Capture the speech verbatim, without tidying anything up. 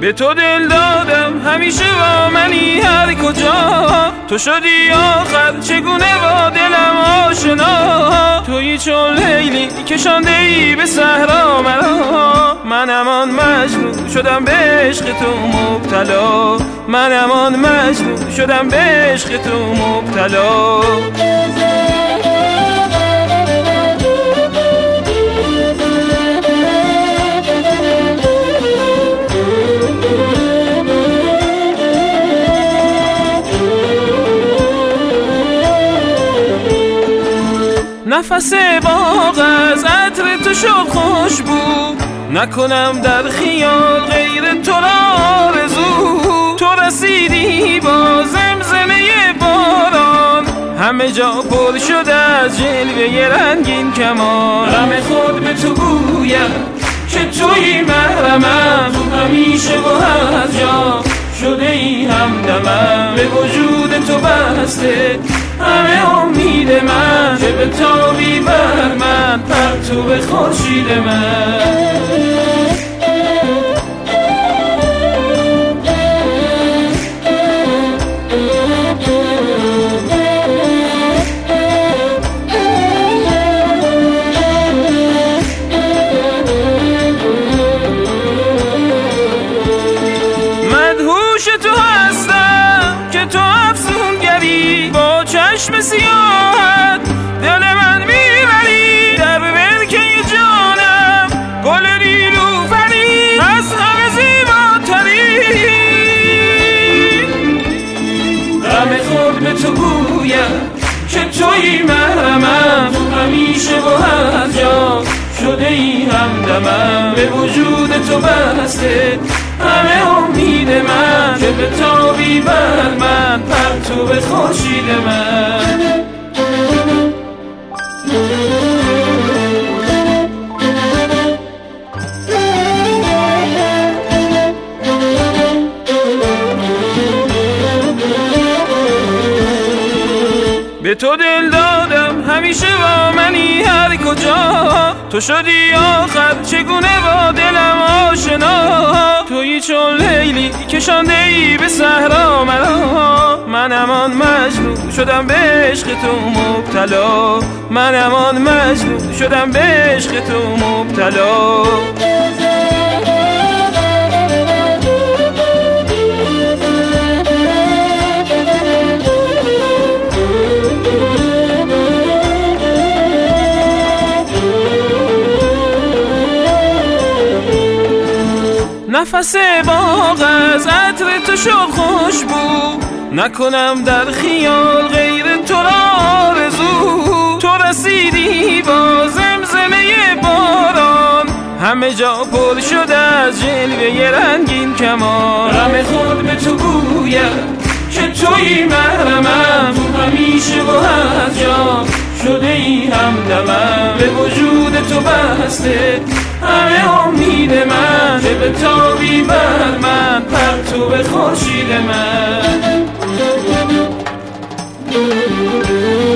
به تو دل دادم همیشه با منی هر کجا، تو شدی آخر چگونه با دلم آشنا. تویی چون لیلی کشانده ای به صحرا مرا، منم آن مجنون شدم به عشق تو مبتلا، منم آن مجنون شدم به عشق تو مبتلا. نفس باغ از عطر تو شد خوشبو، نکنم در خیال غیر تو را آرزو. تو رسیدی با زمزمه باران، همه جا پر شده از جلوه رنگین کمان. غم خود به تو گویم که تویی محرمم، تو همیشه و هر جا شده ای همدمم. به وجود تو بسته همه امید من، که به تابی بر من پرتو خورشید من. مدهوش تو هستم که تو افسونگری، با چشم سیاهت دل من میبری. در ولکه جانم گل نیلوفری، از همه زیباتری. غم خود به تو گویم که تویی محرمم، تو همیشه و هر جا شده ای همدمم. به وجود تو بسته همه امید من، که به تابی بر من پرتو خورشید من. به تو دل دادم همیشه با منی هر کجا، تو شدی آخر چگونه با دلم آشنا. تویی چون لیلی کشانده ای به صحرا مرا، منم آن مجنون شدم به عشق تو مبتلا، منم آن مجنون شدم به عشق تو مبتلا. نفس باغ از عطر تو شد خوشبو، نکنم در خیال غیر تو را آرزو. تو رسیدی با زمزمه باران، همه جا پر شده از جلوه رنگین کمان. غم خود به تو گویم که تویی محرمم، تو همیشه و هر جا شده ای همدمم. به وجود تو بسته همه امید من، که به تابی بر من پرتو خورشید من.